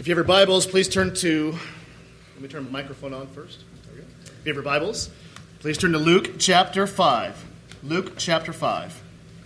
If you have your Bibles, please turn to, let me turn the microphone on first. There we go. If you have your Bibles, please turn to Luke chapter 5. Luke chapter 5.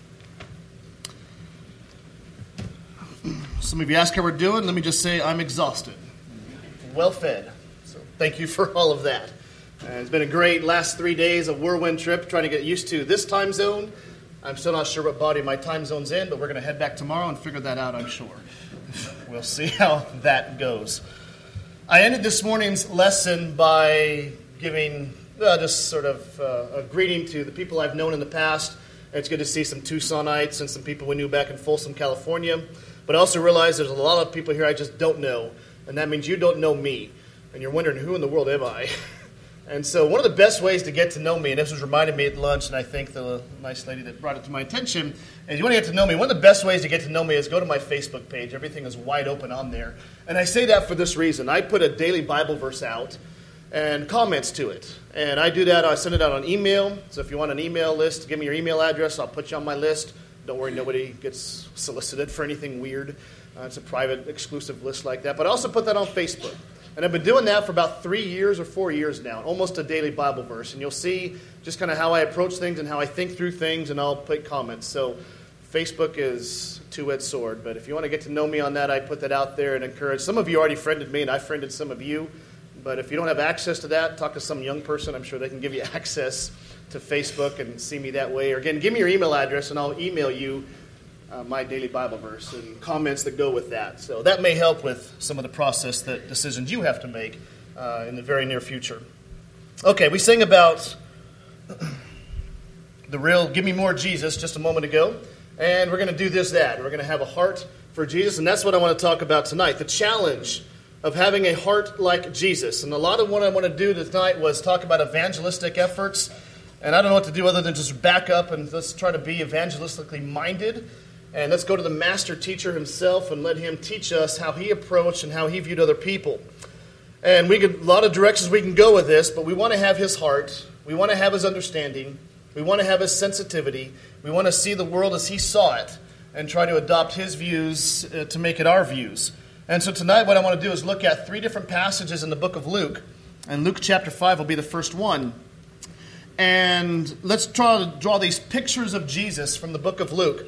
Some of you ask how we're doing. Let me just say I'm exhausted. Well fed. So thank you for all of that. It's been a great last 3 days, a whirlwind trip, trying to get used to this time zone. I'm still not sure what body my time zone's in, but we're going to head back tomorrow and figure that out, I'm sure. We'll see how that goes. I ended this morning's lesson by giving just sort of a greeting to the people I've known in the past. It's good to see some Tucsonites and some people we knew back in Folsom, California. But I also realize there's a lot of people here I just don't know, and that means you don't know me. And you're wondering, who in the world am I? And so one of the best ways to get to know me, and this was reminded me at lunch, and I thank the nice lady that brought it to my attention, is you want to get to know me. One of the best ways to get to know me is go to my Facebook page. Everything is wide open on there. And I say that for this reason. I put a daily Bible verse out and comments to it. And I do that. I send it out on email. So if you want an email list, give me your email address. I'll put you on my list. Don't worry, nobody gets solicited for anything weird. It's a private, exclusive list like that. But I also put that on Facebook. And I've been doing that for about 3 years or 4 years now, almost a daily Bible verse. And you'll see just kind of how I approach things and how I think through things, and I'll put comments. So Facebook is a two-edged sword. But if you want to get to know me on that, I put that out there and encourage. Some of you already friended me, and I friended some of you. But if you don't have access to that, talk to some young person. I'm sure they can give you access to Facebook and see me that way. Or again, give me your email address, and I'll email you my daily Bible verse and comments that go with that. So that may help with some of the process that decisions you have to make in the very near future. Okay, we sang about the real Give Me More Jesus just a moment ago. And we're going to do that. We're going to have a heart for Jesus. And that's what I want to talk about tonight. The challenge of having a heart like Jesus. And a lot of what I want to do tonight was talk about evangelistic efforts. And I don't know what to do other than just back up and let's try to be evangelistically minded. And let's go to the master teacher himself and let him teach us how he approached and how he viewed other people. And a lot of directions we can go with this, but we want to have his heart. We want to have his understanding. We want to have his sensitivity. We want to see the world as he saw it and try to adopt his views to make it our views. And so tonight what I want to do is look at 3 different passages in the book of Luke. And Luke chapter 5 will be the first one. And let's try to draw these pictures of Jesus from the book of Luke.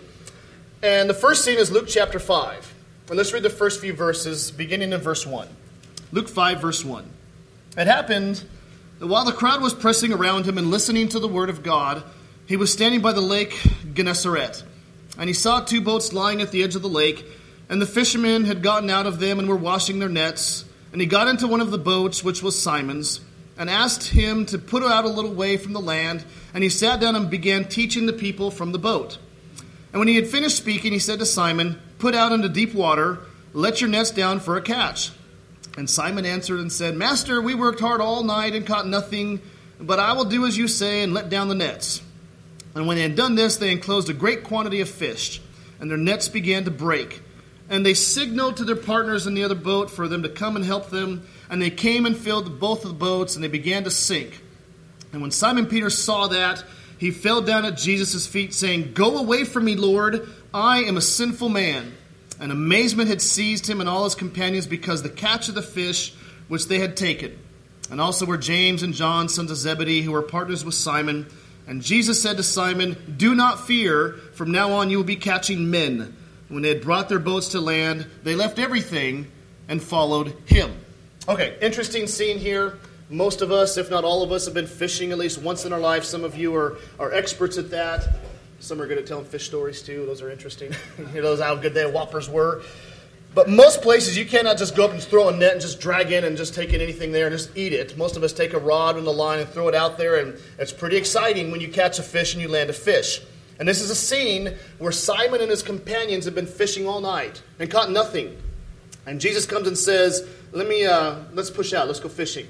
And the first scene is Luke chapter 5. And let's read the first few verses, beginning in verse 1. Luke 5, verse 1. It happened that while the crowd was pressing around him and listening to the word of God, he was standing by the lake Gennesaret. And he saw 2 boats lying at the edge of the lake, and the fishermen had gotten out of them and were washing their nets. And he got into one of the boats, which was Simon's, and asked him to put out a little way from the land. And he sat down and began teaching the people from the boat. And when he had finished speaking, he said to Simon, "Put out into deep water, let your nets down for a catch." And Simon answered and said, "Master, we worked hard all night and caught nothing, but I will do as you say and let down the nets." And when they had done this, they enclosed a great quantity of fish, and their nets began to break. And they signaled to their partners in the other boat for them to come and help them. And they came and filled both of the boats, and they began to sink. And when Simon Peter saw that, he fell down at Jesus' feet, saying, "Go away from me, Lord, I am a sinful man." And amazement had seized him and all his companions because the catch of the fish which they had taken. And also were James and John, sons of Zebedee, who were partners with Simon. And Jesus said to Simon, "Do not fear, from now on you will be catching men." When they had brought their boats to land, they left everything and followed him. Okay, interesting scene here. Most of us, if not all of us, have been fishing at least once in our life. Some of you are experts at that. Some are good at telling fish stories too. Those are interesting. Those how good their whoppers were. But most places you cannot just go up and throw a net and just drag in and just take in anything there and just eat it. Most of us take a rod and a line and throw it out there, and it's pretty exciting when you catch a fish and you land a fish. And this is a scene where Simon and his companions have been fishing all night and caught nothing. And Jesus comes and says, let's push out, let's go fishing.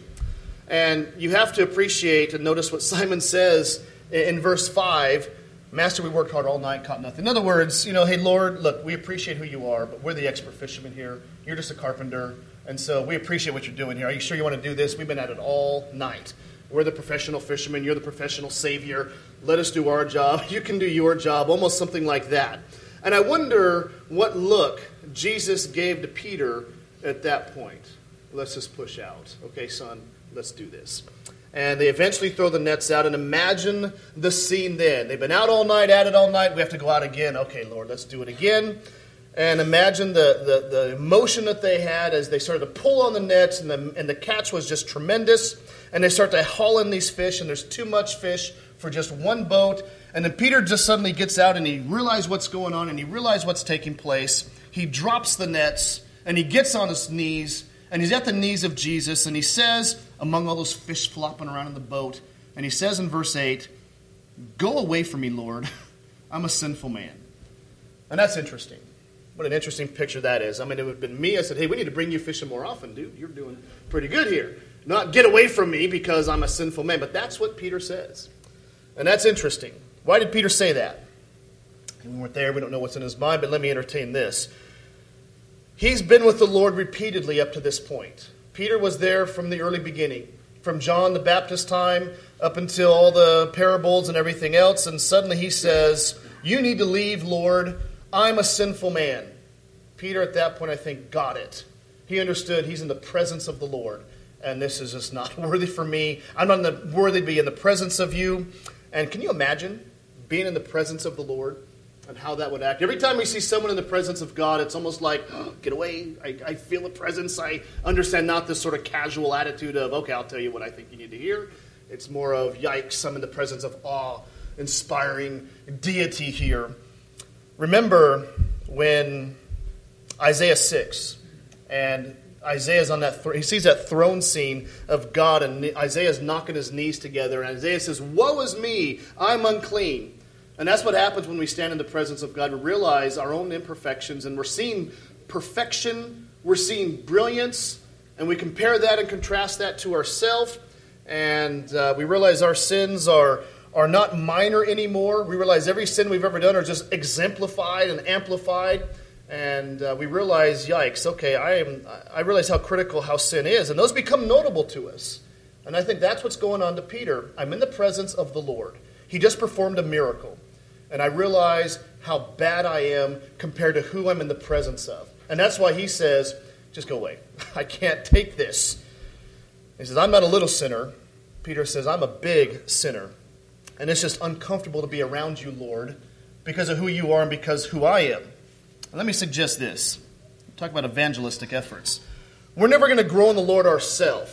And you have to appreciate and notice what Simon says in verse 5. "Master, we worked hard all night, caught nothing." In other words, hey, Lord, look, we appreciate who you are, but we're the expert fishermen here. You're just a carpenter. And so we appreciate what you're doing here. Are you sure you want to do this? We've been at it all night. We're the professional fishermen. You're the professional savior. Let us do our job. You can do your job. Almost something like that. And I wonder what look Jesus gave to Peter at that point, let's just push out. Okay, son, let's do this. And they eventually throw the nets out, and imagine the scene then. They've been out all night, at it all night. We have to go out again. Okay, Lord, let's do it again. And imagine the emotion that they had as they started to pull on the nets, and the catch was just tremendous. And they start to haul in these fish, and there's too much fish for just one boat. And then Peter just suddenly gets out, and he realizes what's going on, and he realizes what's taking place. He drops the nets, and he gets on his knees, and he's at the knees of Jesus, and he says, among all those fish flopping around in the boat, and he says in verse 8, "Go away from me, Lord. I'm a sinful man." And that's interesting. What an interesting picture that is. I mean, it would have been me. I said, "Hey, we need to bring you fishing more often, dude. You're doing pretty good here. Not get away from me because I'm a sinful man." But that's what Peter says. And that's interesting. Why did Peter say that? We weren't there. We don't know what's in his mind, but let me entertain this. He's been with the Lord repeatedly up to this point. Peter was there from the early beginning, from John the Baptist time up until all the parables and everything else. And suddenly he says, "You need to leave, Lord. I'm a sinful man." Peter at that point, I think, got it. He understood he's in the presence of the Lord. And this is just not worthy for me. I'm not worthy to be in the presence of you. And can you imagine being in the presence of the Lord and how that would act? Every time we see someone in the presence of God, it's almost like, "Oh, get away. I feel the presence." I understand not this sort of casual attitude of, "Okay, I'll tell you what I think you need to hear." It's more of, "Yikes, I'm in the presence of awe-inspiring deity here." Remember when Isaiah 6, and Isaiah's on that, he sees that throne scene of God, and Isaiah's knocking his knees together, and Isaiah says, "Woe is me, I'm unclean." And that's what happens when we stand in the presence of God. We realize our own imperfections, and we're seeing perfection, we're seeing brilliance, and we compare that and contrast that to ourselves, and we realize our sins are not minor anymore. We realize every sin we've ever done are just exemplified and amplified. And we realize, yikes, okay, I realize how critical how sin is. And those become notable to us. And I think that's what's going on to Peter. I'm in the presence of the Lord. He just performed a miracle. And I realize how bad I am compared to who I'm in the presence of. And that's why he says, "Just go away. I can't take this." He says, "I'm not a little sinner." Peter says, "I'm a big sinner. And it's just uncomfortable to be around you, Lord, because of who you are and because who I am." And let me suggest this. Talk about evangelistic efforts. We're never going to grow in the Lord ourselves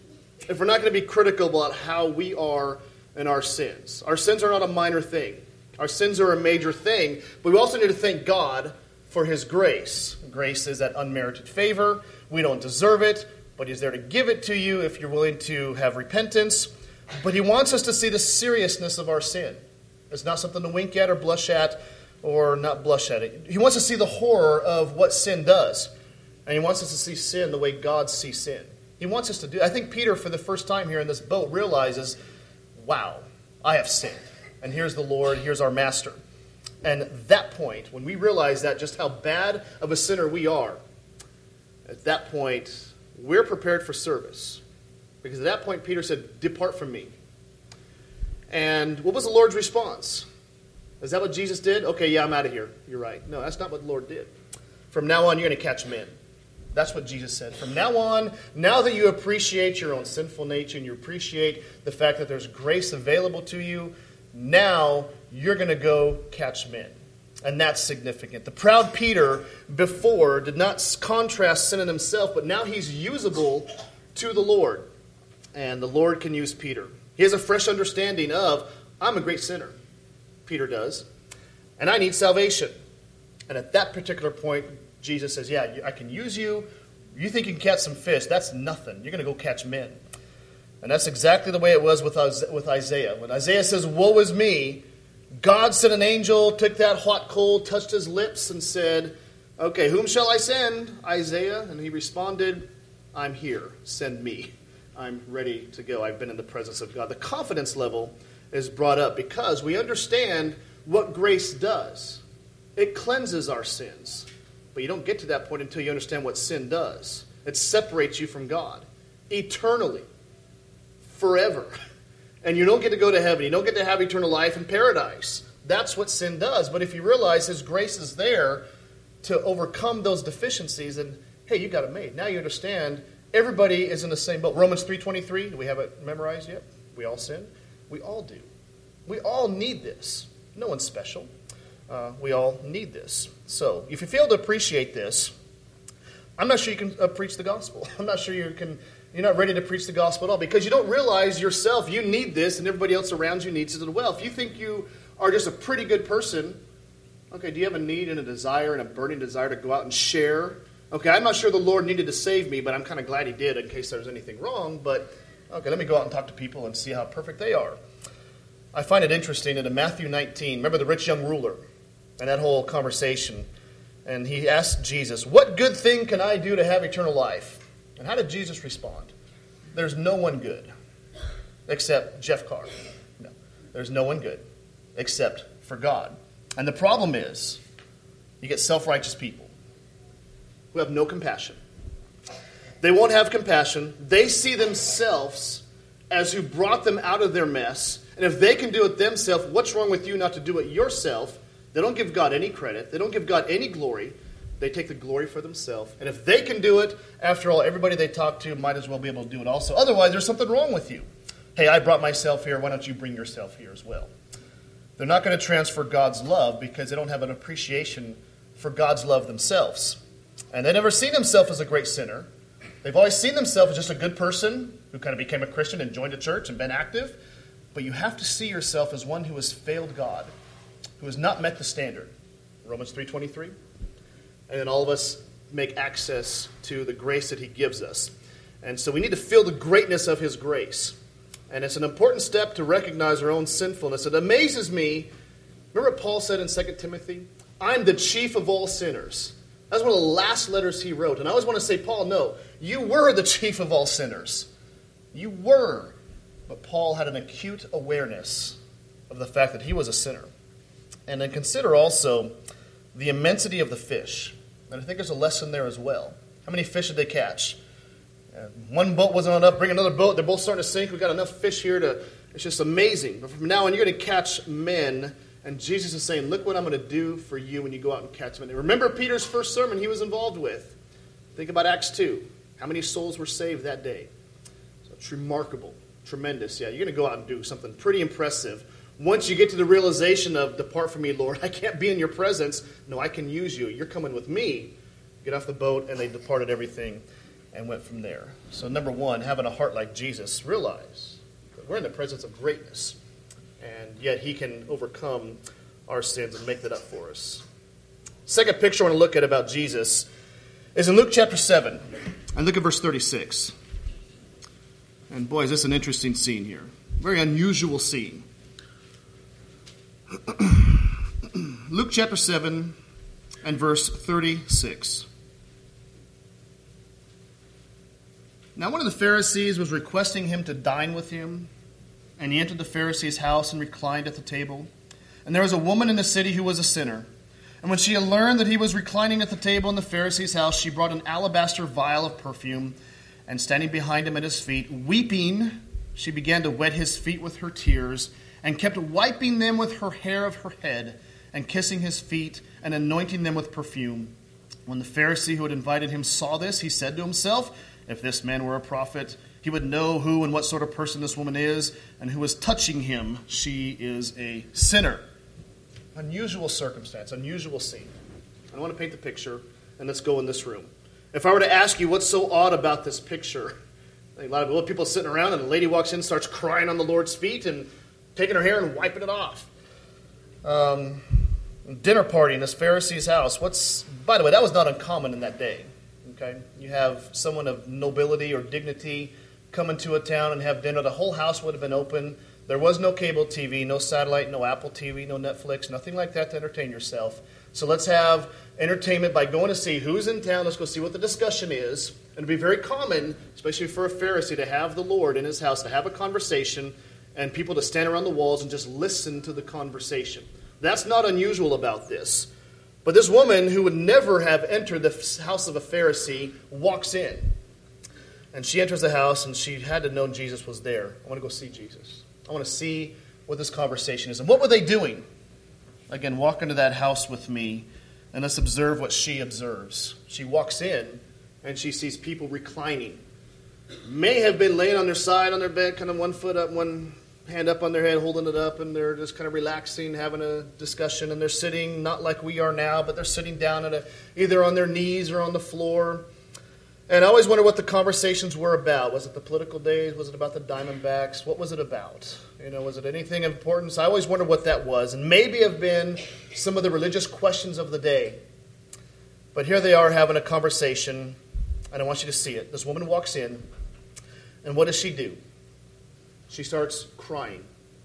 if we're not going to be critical about how we are in our sins. Our sins are not a minor thing. Our sins are a major thing. But we also need to thank God for His grace. Grace is that unmerited favor. We don't deserve it, but He's there to give it to you if you're willing to have repentance. But He wants us to see the seriousness of our sin. It's not something to wink at or blush at, or not blush at it. He wants us to see the horror of what sin does. And He wants us to see sin the way God sees sin. He wants us to do. I think Peter, for the first time here in this boat, realizes, wow, I have sinned. And here's the Lord, here's our Master. And at that point, when we realize that, just how bad of a sinner we are, at that point, we're prepared for service. Because at that point, Peter said, "Depart from me." And what was the Lord's response? Is that what Jesus did? "Okay, yeah, I'm out of here. You're right." No, that's not what the Lord did. From now on, you're going to catch men. That's what Jesus said. From now on, now that you appreciate your own sinful nature and you appreciate the fact that there's grace available to you, now you're going to go catch men. And that's significant. The proud Peter before did not contrast sin in himself, but now he's usable to the Lord. And the Lord can use Peter. He has a fresh understanding of, I'm a great sinner. Peter does. And I need salvation. And at that particular point, Jesus says, yeah, I can use you. You think you can catch some fish. That's nothing. You're going to go catch men. And that's exactly the way it was with Isaiah. When Isaiah says, "Woe is me," God sent an angel, took that hot coal, touched his lips, and said, "Okay, whom shall I send, Isaiah?" And he responded, "I'm here. Send me. I'm ready to go. I've been in the presence of God." The confidence level is brought up because we understand what grace does. It cleanses our sins. But you don't get to that point until you understand what sin does. It separates you from God eternally, forever. And you don't get to go to heaven. You don't get to have eternal life in paradise. That's what sin does. But if you realize His grace is there to overcome those deficiencies, and hey, you got it made. Now you understand everybody is in the same boat. Romans 3:23, do we have it memorized yet? We all sin. We all do. We all need this. No one's special. We all need this. So if you fail to appreciate this, I'm not sure you can preach the gospel. I'm not sure you're not ready to preach the gospel at all because you don't realize yourself you need this and everybody else around you needs it as well. If you think you are just a pretty good person, okay, do you have a need and a desire and a burning desire to go out and share? Okay, I'm not sure the Lord needed to save me, but I'm kind of glad he did in case there was anything wrong. But, okay, let me go out and talk to people and see how perfect they are. I find it interesting that in Matthew 19, remember the rich young ruler and that whole conversation. And he asked Jesus, what good thing can I do to have eternal life? And how did Jesus respond? There's no one good except Jeff Carr. No, there's no one good except for God. And the problem is you get self-righteous people who have no compassion. They won't have compassion. They see themselves as who brought them out of their mess. And if they can do it themselves, what's wrong with you not to do it yourself? They don't give God any credit. They don't give God any glory. They take the glory for themselves. And if they can do it, after all, everybody they talk to might as well be able to do it also. Otherwise, there's something wrong with you. Hey, I brought myself here. Why don't you bring yourself here as well? They're not going to transfer God's love because they don't have an appreciation for God's love themselves. And they never seen themselves as a great sinner. They've always seen themselves as just a good person who kind of became a Christian and joined a church and been active. But you have to see yourself as one who has failed God, who has not met the standard. Romans 3:23. And then all of us make access to the grace that he gives us. And so we need to feel the greatness of his grace. And it's an important step to recognize our own sinfulness. It amazes me. Remember what Paul said in 2 Timothy? I'm the chief of all sinners. That's one of the last letters he wrote. And I always want to say, Paul, no, you were the chief of all sinners. You were. But Paul had an acute awareness of the fact that he was a sinner. And then consider also the immensity of the fish. And I think there's a lesson there as well. How many fish did they catch? One boat wasn't enough. Bring another boat. They're both starting to sink. We've got enough fish here to... It's just amazing. But from now on, you're going to catch men. And Jesus is saying, look what I'm going to do for you when you go out and catch men. And remember Peter's first sermon he was involved with. Think about Acts 2. How many souls were saved that day? So it's remarkable. Tremendous. Yeah, you're going to go out and do something pretty impressive. Once you get to the realization of, depart from me, Lord, I can't be in your presence. No, I can use you. You're coming with me. Get off the boat, and they departed everything and went from there. So number one, having a heart like Jesus, realize that we're in the presence of greatness, and yet he can overcome our sins and make that up for us. Second picture I want to look at about Jesus is in Luke chapter 7. And look at verse 36. And boy, is this an interesting scene here. Very unusual scene. Luke chapter 7 and verse 36. Now one of the Pharisees was requesting him to dine with him, and he entered the Pharisee's house and reclined at the table. And there was a woman in the city who was a sinner. And when she had learned that he was reclining at the table in the Pharisee's house, she brought an alabaster vial of perfume, and standing behind him at his feet, weeping, she began to wet his feet with her tears, and kept wiping them with her hair of her head, and kissing his feet, and anointing them with perfume. When the Pharisee who had invited him saw this, he said to himself, if this man were a prophet, he would know who and what sort of person this woman is, and who is touching him. She is a sinner. Unusual circumstance, unusual scene. I want to paint the picture, and let's go in this room. If I were to ask you what's so odd about this picture, a lot of people sitting around, and a lady walks in and starts crying on the Lord's feet and taking her hair and wiping it off. Dinner party in this Pharisee's house. By the way, that was not uncommon in that day. Okay, you have someone of nobility or dignity come into a town and have dinner. The whole house would have been open. There was no cable TV, no satellite, no Apple TV, no Netflix, nothing like that to entertain yourself. So let's have entertainment by going to see who's in town. Let's go see what the discussion is. And it'd be very common, especially for a Pharisee, to have the Lord in his house, to have a conversation, and people to stand around the walls and just listen to the conversation. That's not unusual about this. But this woman who would never have entered the house of a Pharisee walks in. And she enters the house, and she had to know Jesus was there. I want to go see Jesus. I want to see what this conversation is. And what were they doing? Again, walk into that house with me, and let's observe what she observes. She walks in, and she sees people reclining. May have been laying on their side on their bed, kind of one foot up, one hand up on their head, holding it up, and they're just kind of relaxing, having a discussion, and they're sitting not like we are now, but they're sitting down either on their knees or on the floor. And I always wonder what the conversations were about. Was it the political days? Was it about the Diamondbacks? What was it about? Was it anything of importance? I always wonder what that was. And maybe have been some of the religious questions of the day. But here they are having a conversation, and I want you to see it. This woman walks in, and what does she do? She starts crying.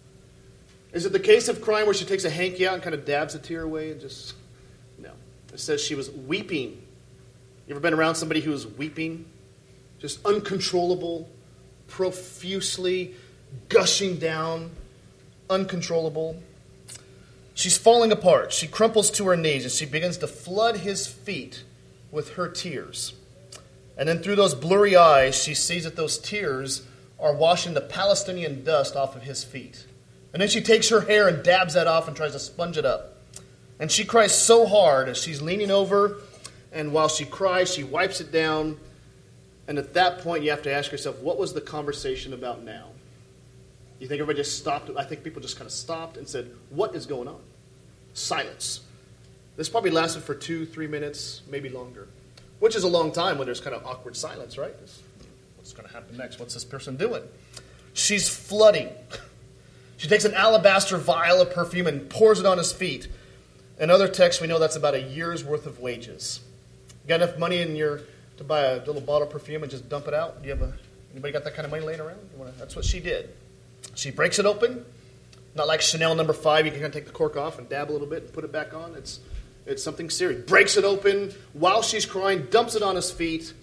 Is it the case of crying where she takes a hanky out and kind of dabs a tear away? No. It says she was weeping. You ever been around somebody who was weeping? Just uncontrollable, profusely gushing down, uncontrollable. She's falling apart. She crumples to her knees and she begins to flood his feet with her tears. And then through those blurry eyes, she sees that those tears are washing the Palestinian dust off of his feet. And then she takes her hair and dabs that off and tries to sponge it up. And she cries so hard as she's leaning over, and while she cries, she wipes it down. And at that point, you have to ask yourself, what was the conversation about now? You think everybody just stopped? I think people just kind of stopped and said, what is going on? Silence. This probably lasted for 2-3 minutes, maybe longer. Which is a long time when there's kind of awkward silence, right? What's going to happen next? What's this person doing? She's flooding. She takes an alabaster vial of perfume and pours it on his feet. In other texts, we know that's about a year's worth of wages. You got enough money to buy a little bottle of perfume and just dump it out? Anybody got that kind of money laying around? That's what she did. She breaks it open. Not like Chanel No. 5, you can kind of take the cork off and dab a little bit and put it back on. It's something serious. Breaks it open while she's crying, dumps it on his feet.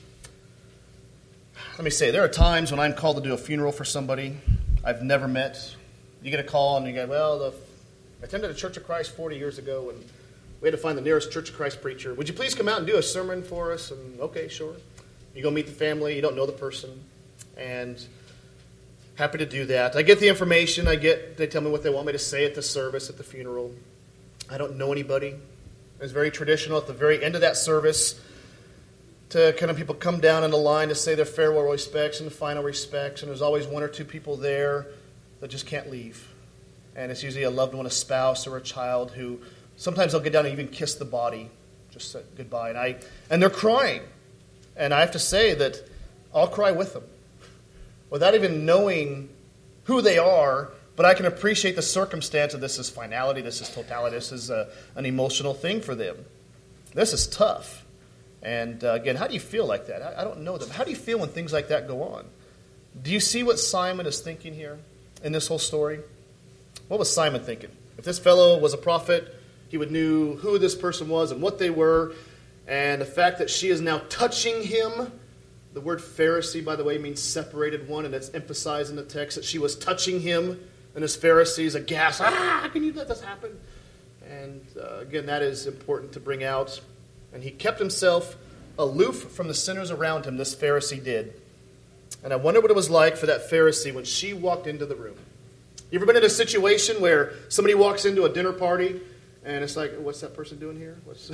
Let me say, there are times when I'm called to do a funeral for somebody I've never met. You get a call and you go, I attended a Church of Christ 40 years ago and we had to find the nearest Church of Christ preacher. Would you please come out and do a sermon for us? And okay, sure. You go meet the family. You don't know the person. And happy to do that. I get the information. They tell me what they want me to say at the service, at the funeral. I don't know anybody. It's very traditional at the very end of that service to kind of people come down in the line to say their farewell respects and the final respects. And there's always one or two people there that just can't leave. And it's usually a loved one, a spouse, or a child who sometimes they'll get down and even kiss the body, just say goodbye. And they're crying. And I have to say that I'll cry with them without even knowing who they are, but I can appreciate the circumstance of this is finality, this is totality, this is an emotional thing for them. This is tough. And again, how do you feel like that? I don't know them. How do you feel when things like that go on? Do you see what Simon is thinking here in this whole story? What was Simon thinking? If this fellow was a prophet, he would knew who this person was and what they were. And the fact that she is now touching him, the word Pharisee, by the way, means separated one, and it's emphasized in the text that she was touching him, and his Pharisees aghast, how can you let this happen? And again, that is important to bring out. And he kept himself aloof from the sinners around him, this Pharisee did. And I wonder what it was like for that Pharisee when she walked into the room. You ever been in a situation where somebody walks into a dinner party, and it's like, what's that person doing here? What's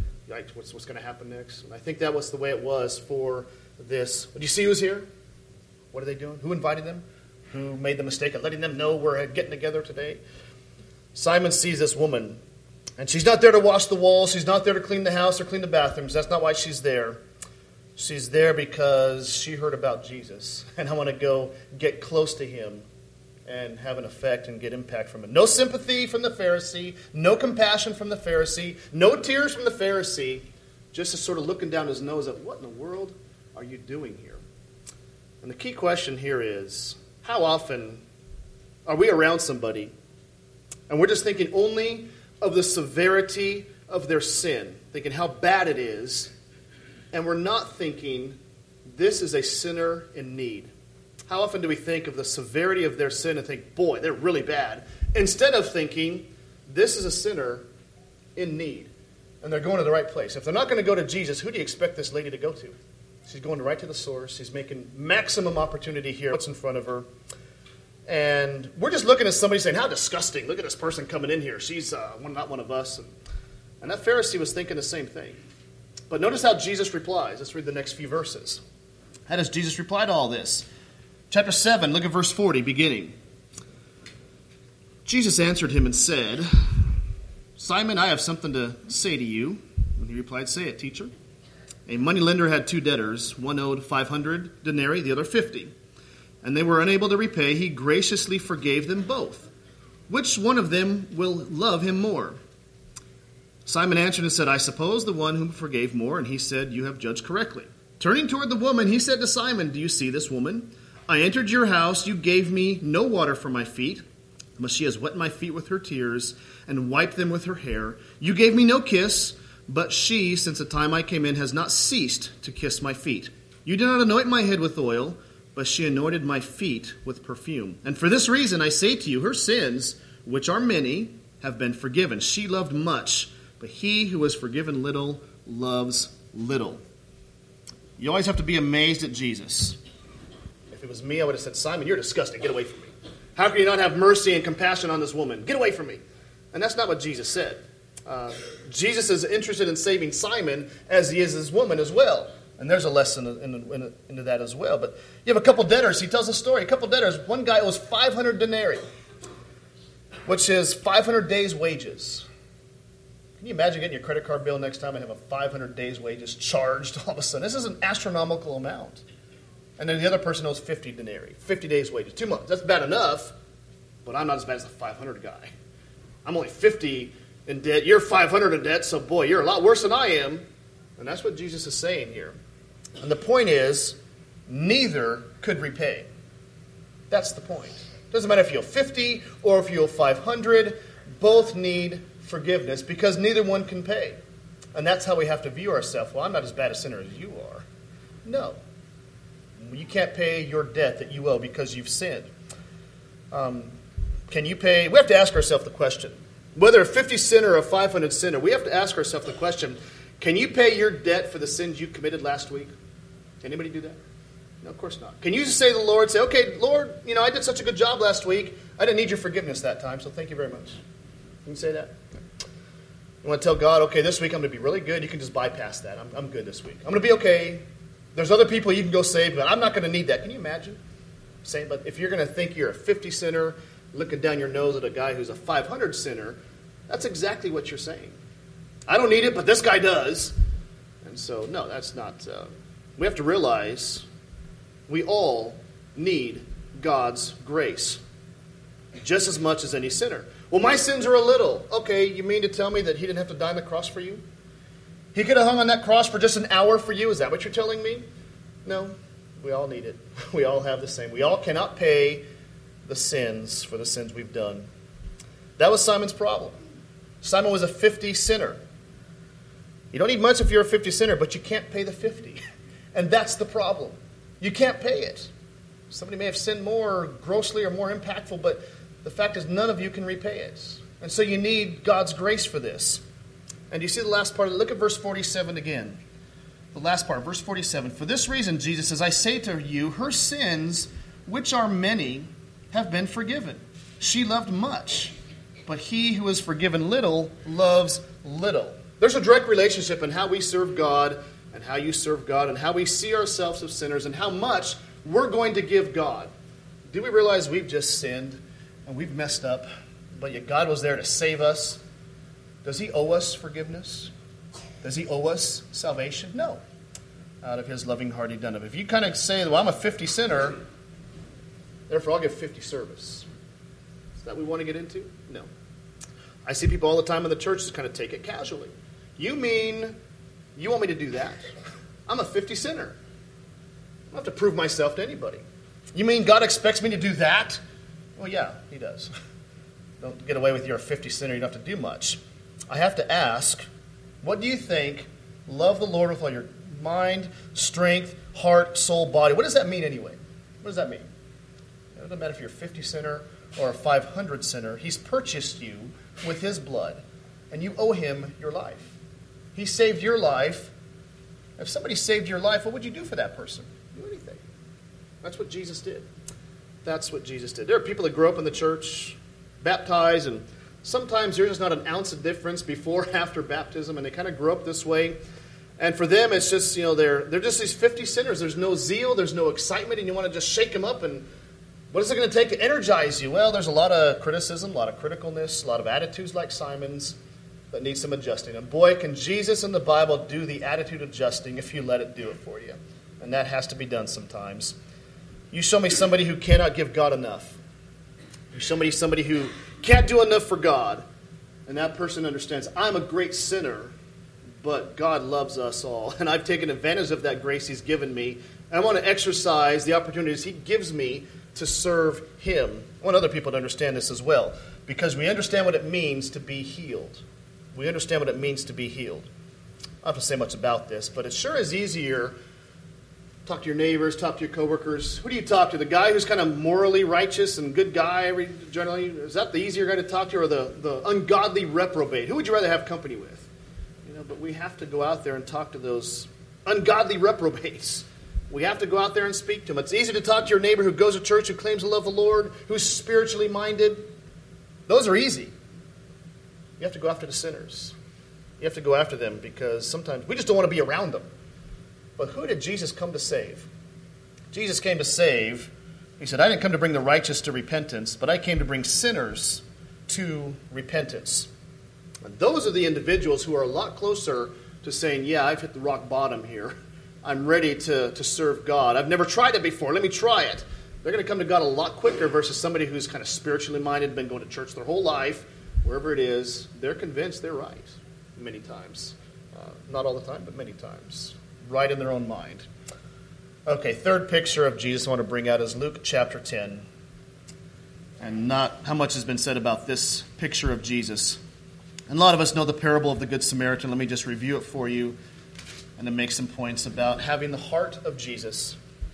going to happen next? And I think that was the way it was for this. Do you see who's here? What are they doing? Who invited them? Who made the mistake of letting them know we're getting together today? Simon sees this woman, and she's not there to wash the walls. She's not there to clean the house or clean the bathrooms. That's not why she's there. She's there because she heard about Jesus, and I want to go get close to him and have an effect and get impact from it. No sympathy from the Pharisee, no compassion from the Pharisee, no tears from the Pharisee, just sort of looking down his nose at what in the world are you doing here? And the key question here is, how often are we around somebody and we're just thinking only of the severity of their sin, thinking how bad it is, and we're not thinking this is a sinner in need? How often do we think of the severity of their sin and think, boy, they're really bad, instead of thinking, this is a sinner in need, and they're going to the right place. If they're not going to go to Jesus, who do you expect this lady to go to? She's going right to the source. She's making maximum opportunity here. What's in front of her? And we're just looking at somebody saying, how disgusting. Look at this person coming in here. She's not one of us. And that Pharisee was thinking the same thing. But notice how Jesus replies. Let's read the next few verses. How does Jesus reply to all this? Chapter 7, look at verse 40, beginning. Jesus answered him and said, Simon, I have something to say to you. And he replied, say it, teacher. A moneylender had 2 debtors. One owed 500 denarii, the other 50. And they were unable to repay. He graciously forgave them both. Which one of them will love him more? Simon answered and said, I suppose the one whom forgave more. And he said, you have judged correctly. Turning toward the woman, he said to Simon, do you see this woman? I entered your house. You gave me no water for my feet, but she has wet my feet with her tears and wiped them with her hair. You gave me no kiss, but she, since the time I came in, has not ceased to kiss my feet. You did not anoint my head with oil, but she anointed my feet with perfume. And for this reason I say to you, her sins, which are many, have been forgiven. She loved much, but he who was forgiven little loves little. You always have to be amazed at Jesus. If it was me, I would have said, Simon, you're disgusting. Get away from me. How can you not have mercy and compassion on this woman? Get away from me. And that's not what Jesus said. Jesus is interested in saving Simon as he is this woman as well. And there's a lesson into that as well. But you have a couple debtors. He tells a story. A couple debtors. One guy owes 500 denarii, which is 500 days' wages. Can you imagine getting your credit card bill next time and have a 500 days' wages charged all of a sudden? This is an astronomical amount. And then the other person owes 50 denarii, 50 days' wages, 2 months. That's bad enough, but I'm not as bad as the 500 guy. I'm only 50 in debt. You're 500 in debt, so boy, you're a lot worse than I am. And that's what Jesus is saying here. And the point is, neither could repay. That's the point. Doesn't matter if you owe 50 or if you owe 500. Both need forgiveness because neither one can pay. And that's how we have to view ourselves. Well, I'm not as bad a sinner as you are. No. You can't pay your debt that you owe because you've sinned. Can you pay? We have to ask ourselves the question. Whether a 50 sinner or a 500 sinner, we have to ask ourselves the question, can you pay your debt for the sins you committed last week? Can anybody do that? No, of course not. Can you just say to the Lord, say, okay, Lord, I did such a good job last week. I didn't need your forgiveness that time, so thank you very much. Can you say that? You want to tell God, okay, this week I'm going to be really good. You can just bypass that. I'm good this week. I'm going to be okay. There's other people you can go save, but I'm not going to need that. Can you imagine? Saying, but if you're going to think you're a 50 sinner, looking down your nose at a guy who's a 500 sinner, that's exactly what you're saying. I don't need it, but this guy does. And so, no, that's not... we have to realize we all need God's grace just as much as any sinner. Well, my sins are a little. Okay, you mean to tell me that he didn't have to die on the cross for you? He could have hung on that cross for just an hour for you? Is that what you're telling me? No, we all need it. We all have the same. We all cannot pay the sins for the sins we've done. That was Simon's problem. Simon was a 50 sinner. You don't need much if you're a 50 sinner, but you can't pay the 50. And that's the problem. You can't pay it. Somebody may have sinned more grossly or more impactful, but the fact is none of you can repay it. And so you need God's grace for this. And you see the last part? Look at verse 47 again. The last part, verse 47. For this reason, Jesus says, I say to you, her sins, which are many, have been forgiven. She loved much, but he who is forgiven little loves little. There's a direct relationship in how we serve God and how you serve God and how we see ourselves as sinners and how much we're going to give God. Do we realize we've just sinned and we've messed up, but yet God was there to save us? Does he owe us forgiveness? Does he owe us salvation? No. Out of his loving heart he done it. If you kind of say, well, I'm a 50 sinner, therefore I'll give 50 service. Is that what we want to get into? No. I see people all the time in the church just kind of take it casually. You mean you want me to do that? I'm a 50 sinner. I don't have to prove myself to anybody. You mean God expects me to do that? Well, yeah, he does. Don't get away with you're a 50 sinner, you don't have to do much. I have to ask, what do you think love the Lord with all your mind, strength, heart, soul, body? What does that mean anyway? What does that mean? It doesn't matter if you're a 50 sinner or a 500 sinner. He's purchased you with his blood, and you owe him your life. He saved your life. If somebody saved your life, what would you do for that person? Do anything. That's what Jesus did. That's what Jesus did. There are people that grow up in the church, baptized, and sometimes there's just not an ounce of difference before or after baptism, and they kind of grow up this way. And for them, it's just, they're just these 50 sinners. There's no zeal, there's no excitement, and you want to just shake them up. And what is it going to take to energize you? Well, there's a lot of criticism, a lot of criticalness, a lot of attitudes like Simon's that need some adjusting. And boy, can Jesus in the Bible do the attitude adjusting if you let it do it for you. And that has to be done sometimes. You show me somebody who cannot give God enough. You show me somebody who can't do enough for God. And that person understands, I'm a great sinner, but God loves us all. And I've taken advantage of that grace he's given me. And I want to exercise the opportunities he gives me to serve him. I want other people to understand this as well, because we understand what it means to be healed. We understand what it means to be healed. I don't have to say much about this, but it sure is easier. Talk to your neighbors, talk to your coworkers. Who do you talk to? The guy who's kind of morally righteous and good guy, generally? Is that the easier guy to talk to, or the ungodly reprobate? Who would you rather have company with? But we have to go out there and talk to those ungodly reprobates. We have to go out there and speak to them. It's easy to talk to your neighbor who goes to church, who claims to love the Lord, who's spiritually minded. Those are easy. You have to go after the sinners. You have to go after them because sometimes we just don't want to be around them. But who did Jesus come to save? Jesus came to save. He said, I didn't come to bring the righteous to repentance, but I came to bring sinners to repentance. And those are the individuals who are a lot closer to saying, yeah, I've hit the rock bottom here. I'm ready to serve God. I've never tried it before. Let me try it. They're going to come to God a lot quicker versus somebody who's kind of spiritually minded, been going to church their whole life, wherever it is. They're convinced they're right many times. Not all the time, but many times. Right in their own mind. Okay, third picture of Jesus I want to bring out is Luke chapter 10. And not how much has been said about this picture of Jesus. And a lot of us know the parable of the Good Samaritan. Let me just review it for you and to make some points about having the heart of Jesus.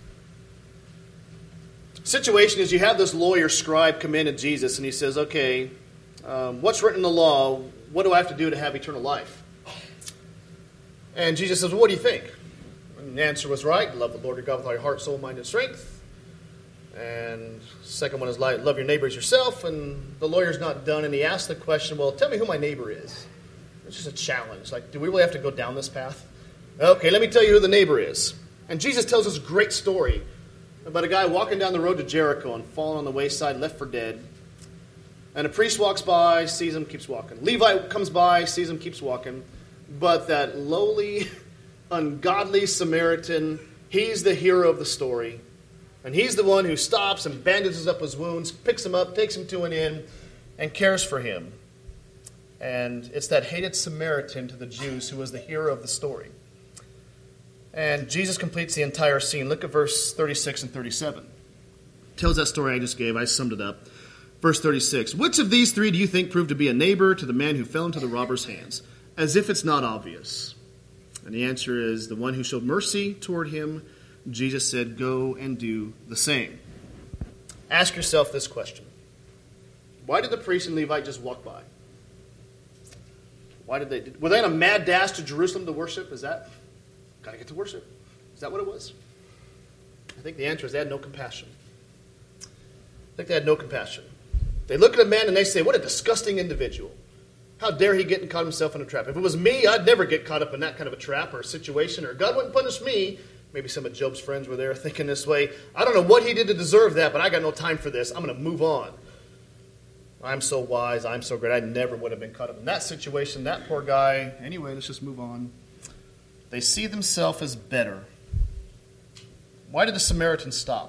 The situation is you have this lawyer scribe come in to Jesus and he says, okay, what's written in the law? What do I have to do to have eternal life? And Jesus says, well, what do you think? And the answer was right. Love the Lord your God with all your heart, soul, mind, and strength. And the second one is love your neighbor as yourself. And the lawyer's not done. And he asked the question, well, tell me who my neighbor is. It's just a challenge. Like, do we really have to go down this path? Okay, let me tell you who the neighbor is. And Jesus tells this great story about a guy walking down the road to Jericho and falling on the wayside, left for dead. And a priest walks by, sees him, keeps walking. Levite comes by, sees him, keeps walking. But that lowly, ungodly Samaritan, he's the hero of the story. And he's the one who stops and bandages up his wounds, picks him up, takes him to an inn, and cares for him. And it's that hated Samaritan to the Jews who was the hero of the story. And Jesus completes the entire scene. Look at verse 36 and 37. Tells that story I just gave. I summed it up. Verse 36. Which of these three do you think proved to be a neighbor to the man who fell into the robber's hands? As if it's not obvious. And the answer is the one who showed mercy toward him. Jesus said, go and do the same. Ask yourself this question. Why did the priest and Levite just walk by? Were they on a mad dash to Jerusalem to worship? Got to get to worship. Is that what it was? I think the answer is they had no compassion. I think they had no compassion. They look at a man and they say, what a disgusting individual. How dare he get and caught himself in a trap? If it was me, I'd never get caught up in that kind of a trap or a situation, or God wouldn't punish me. Maybe some of Job's friends were there thinking this way. I don't know what he did to deserve that, but I got no time for this. I'm going to move on. I'm so wise. I'm so great. I never would have been caught up in that situation. That poor guy. Anyway, let's just move on. They see themselves as better. Why did the Samaritan stop?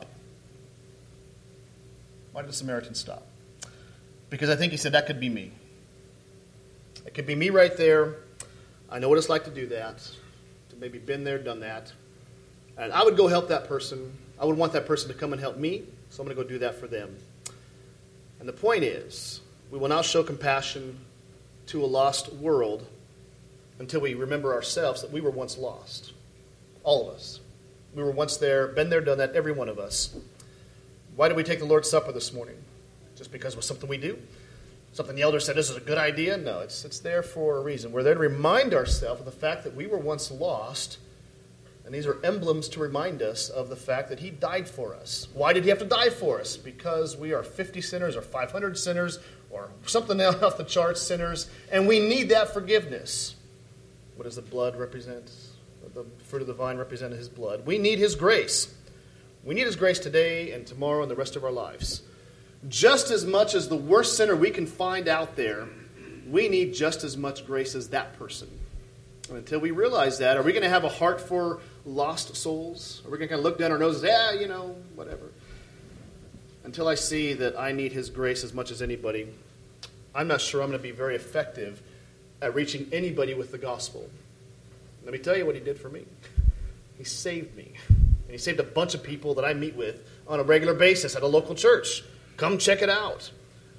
Why did the Samaritan stop? Because I think he said, that could be me. It could be me right there. I know what it's like to do that. To maybe been there, done that. And I would go help that person. I would want that person to come and help me. So I'm going to go do that for them. And the point is, we will not show compassion to a lost world until we remember ourselves that we were once lost. All of us. We were once there, been there, done that, every one of us. Why did we take the Lord's Supper this morning? Just because it was something we do? Something the elder said, this is a good idea? No, it's there for a reason. We're there to remind ourselves of the fact that we were once lost, and these are emblems to remind us of the fact that he died for us. Why did he have to die for us? Because we are 50 sinners or 500 sinners or something else off the charts sinners, and we need that forgiveness. What does the blood represent? The fruit of the vine represented his blood. We need his grace. We need his grace today and tomorrow and the rest of our lives. Just as much as the worst sinner we can find out there, we need just as much grace as that person. And until we realize that, are we going to have a heart for lost souls? Are we going to kind of look down our noses, whatever? Until I see that I need his grace as much as anybody, I'm not sure I'm going to be very effective at reaching anybody with the gospel. Let me tell you what he did for me. He saved me. And he saved a bunch of people that I meet with on a regular basis at a local church. Come check it out.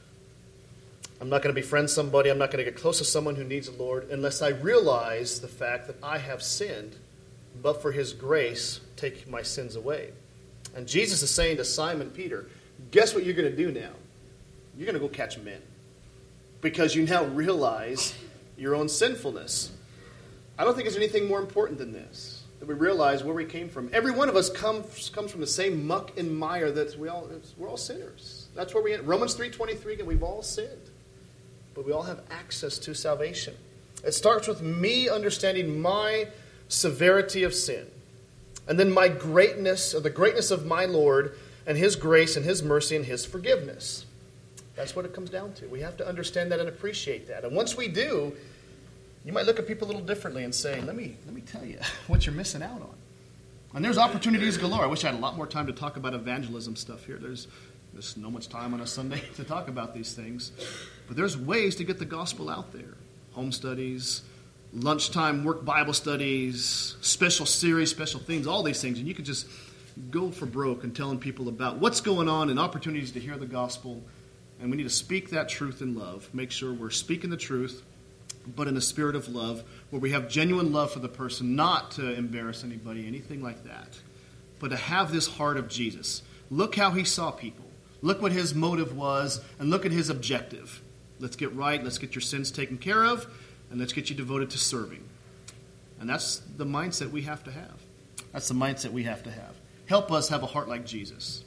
I'm not going to befriend somebody. I'm not going to get close to someone who needs the Lord unless I realize the fact that I have sinned, but for his grace, take my sins away. And Jesus is saying to Simon Peter, guess what you're going to do now? You're going to go catch men. Because you now realize your own sinfulness. I don't think there's anything more important than this, that we realize where we came from. Every one of us comes from the same muck and mire that we're all sinners. That's where we end. Romans 3:23, again, we've all sinned. But we all have access to salvation. It starts with me understanding my severity of sin. And then my greatness, or the greatness of my Lord, and his grace and his mercy and his forgiveness. That's what it comes down to. We have to understand that and appreciate that. And once we do, you might look at people a little differently and say, let me tell you what you're missing out on. And there's opportunities galore. I wish I had a lot more time to talk about evangelism stuff here. There's no much time on a Sunday to talk about these things. But there's ways to get the gospel out there. Home studies, lunchtime work Bible studies, special series, special things, all these things. And you could just go for broke and telling people about what's going on and opportunities to hear the gospel. And we need to speak that truth in love. Make sure we're speaking the truth, but in a spirit of love, where we have genuine love for the person, not to embarrass anybody, anything like that, but to have this heart of Jesus. Look how he saw people. Look what his motive was, and look at his objective. Let's get right, let's get your sins taken care of, and let's get you devoted to serving. And that's the mindset we have to have. That's the mindset we have to have. Help us have a heart like Jesus.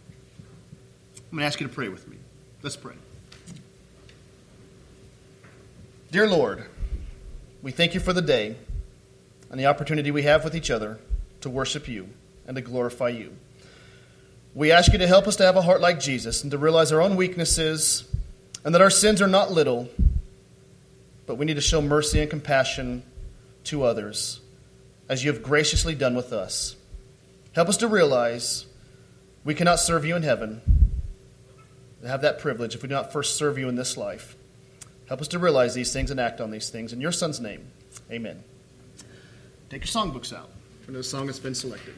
I'm going to ask you to pray with me. Let's pray. Dear Lord, we thank you for the day and the opportunity we have with each other to worship you and to glorify you. We ask you to help us to have a heart like Jesus and to realize our own weaknesses and that our sins are not little, but we need to show mercy and compassion to others as you have graciously done with us. Help us to realize we cannot serve you in heaven, to have that privilege if we do not first serve you in this life. Help us to realize these things and act on these things. In your Son's name, amen. Take your songbooks out for the song that's been selected.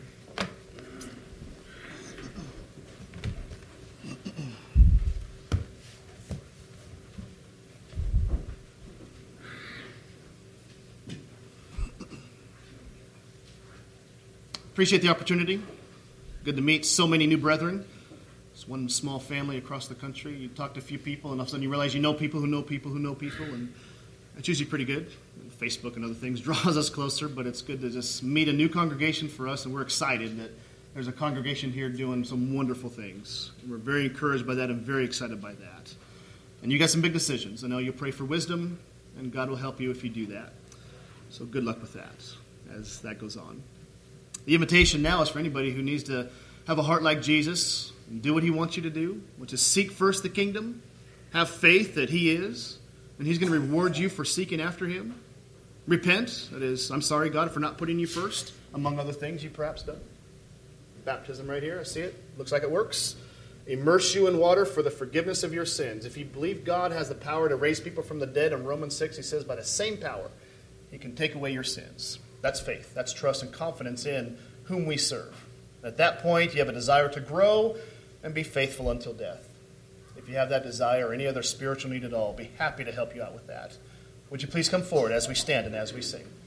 Appreciate the opportunity. Good to meet so many new brethren. It's one small family across the country. You talk to a few people, and all of a sudden you realize you know people who know people who know people, and it's usually pretty good. Facebook and other things draws us closer, but it's good to just meet a new congregation for us, and we're excited that there's a congregation here doing some wonderful things. We're very encouraged by that and very excited by that. And you got some big decisions. I know you'll pray for wisdom, and God will help you if you do that. So good luck with that as that goes on. The invitation now is for anybody who needs to have a heart like Jesus and do what he wants you to do, which is seek first the kingdom, have faith that he is, and he's going to reward you for seeking after him. Repent, that is, I'm sorry, God, for not putting you first, among other things you've perhaps done. Baptism right here, I see it. Looks like it works. Immerse you in water for the forgiveness of your sins. If you believe God has the power to raise people from the dead, in Romans 6, he says, by the same power, he can take away your sins. That's faith. That's trust and confidence in whom we serve. At that point, you have a desire to grow and be faithful until death. If you have that desire or any other spiritual need at all, I'll be happy to help you out with that. Would you please come forward as we stand and as we sing?